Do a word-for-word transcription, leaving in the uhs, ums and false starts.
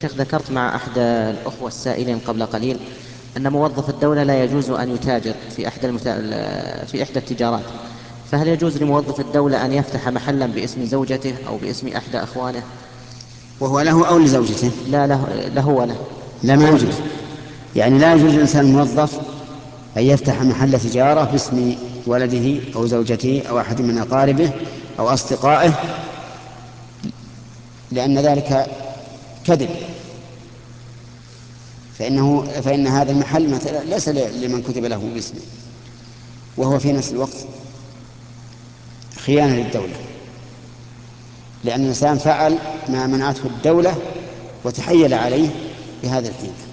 شيخ، ذكرت مع أحد الأخوة السائلين قبل قليل أن موظف الدولة لا يجوز أن يتاجر في إحدى المتا... في إحدى التجارات. فهل يجوز لموظف الدولة أن يفتح محلا باسم زوجته أو باسم إحدى أخوانه؟ وهو له أو لزوجته؟ لا، له, له وله. لا، ما هو يجوز. يعني لا يجوز للإنسان الموظف أن يفتح محل تجارة باسم ولده أو زوجته أو أحد من أقاربه أو أصدقائه، لأن ذلك كذب. فإنه فإن هذا المحل مثلا ليس لمن كتب له باسمه، وهو في نفس الوقت خيانة للدولة، لأن الإنسان فعل ما منعته الدولة وتحيل عليه بهذا الحين.